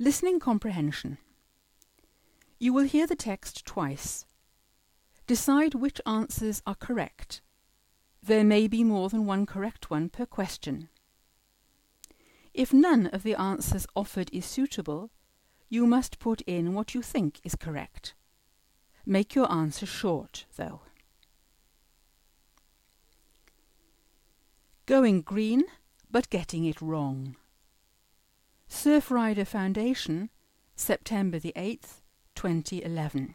Listening comprehension. You will hear the text twice. Decide which answers are correct. There may be more than one correct one per question. If none of the answers offered is suitable, you must put in what you think is correct. Make your answer short, though. Going green, but getting it wrong. Surfrider Foundation, September the 8th, 2011.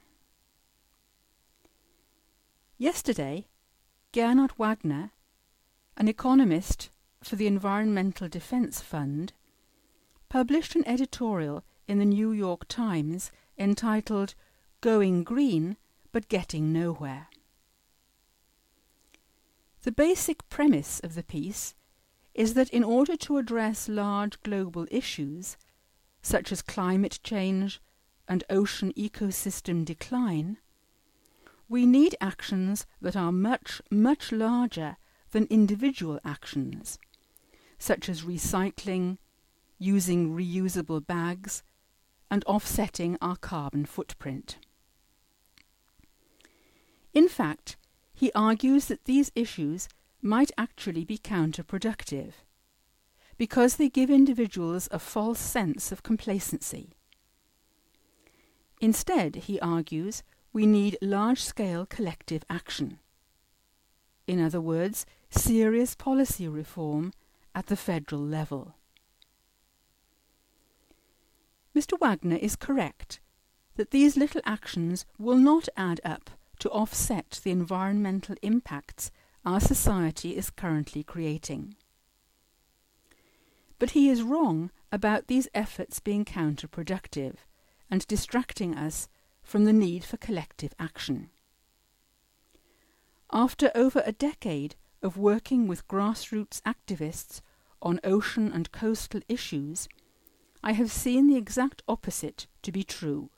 Yesterday, Gernot Wagner, an economist for the Environmental Defense Fund, published an editorial in the New York Times entitled Going Green but Getting Nowhere. The basic premise of the piece is that in order to address large global issues, such as climate change and ocean ecosystem decline, we need actions that are much, much larger than individual actions, such as recycling, using reusable bags, and offsetting our carbon footprint. In fact, he argues that these issues might actually be counterproductive, because they give individuals a false sense of complacency. Instead, he argues, we need large-scale collective action. In other words, serious policy reform at the federal level. Mr. Wagner is correct that these little actions will not add up to offset the environmental impacts our society is currently creating. But he is wrong about these efforts being counterproductive and distracting us from the need for collective action. After over a decade of working with grassroots activists on ocean and coastal issues, I have seen the exact opposite to be true.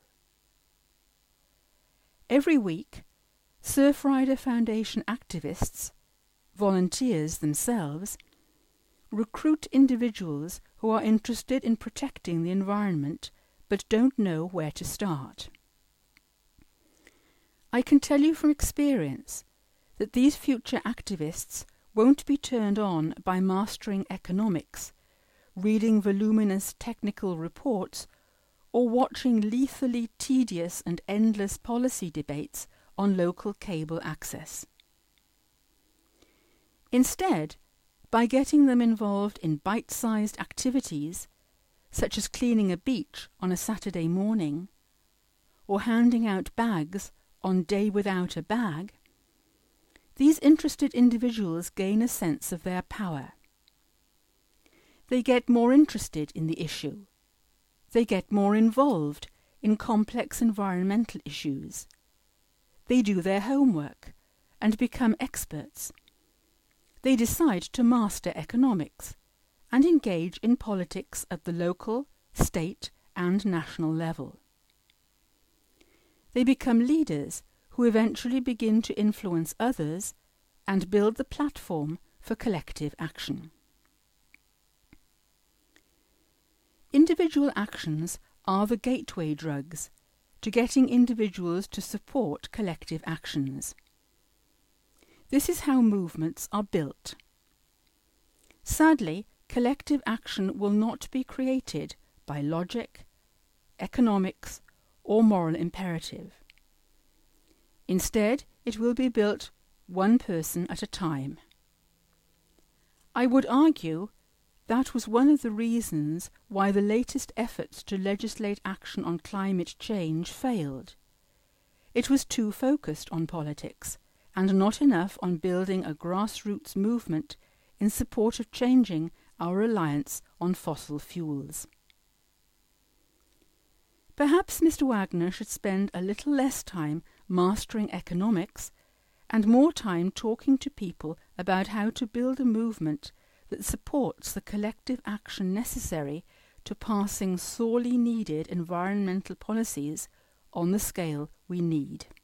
Every week, Surfrider Foundation activists, volunteers themselves, recruit individuals who are interested in protecting the environment but don't know where to start. I can tell you from experience that these future activists won't be turned on by mastering economics, reading voluminous technical reports, or watching lethally tedious and endless policy debates on local cable access. Instead, by getting them involved in bite-sized activities, such as cleaning a beach on a Saturday morning, or handing out bags on Day Without a Bag, these interested individuals gain a sense of their power. They get more interested in the issue. They get more involved in complex environmental issues. They do their homework and become experts. They decide to master economics and engage in politics at the local, state, and national level. They become leaders who eventually begin to influence others and build the platform for collective action. Individual actions are the gateway drugs to getting individuals to support collective actions. This is how movements are built. Sadly, collective action will not be created by logic, economics, or moral imperative. Instead, it will be built one person at a time. I would argue that was one of the reasons why the latest efforts to legislate action on climate change failed. It was too focused on politics, and not enough on building a grassroots movement in support of changing our reliance on fossil fuels. Perhaps Mr. Wagner should spend a little less time mastering economics and more time talking to people about how to build a movement that supports the collective action necessary to passing sorely needed environmental policies on the scale we need.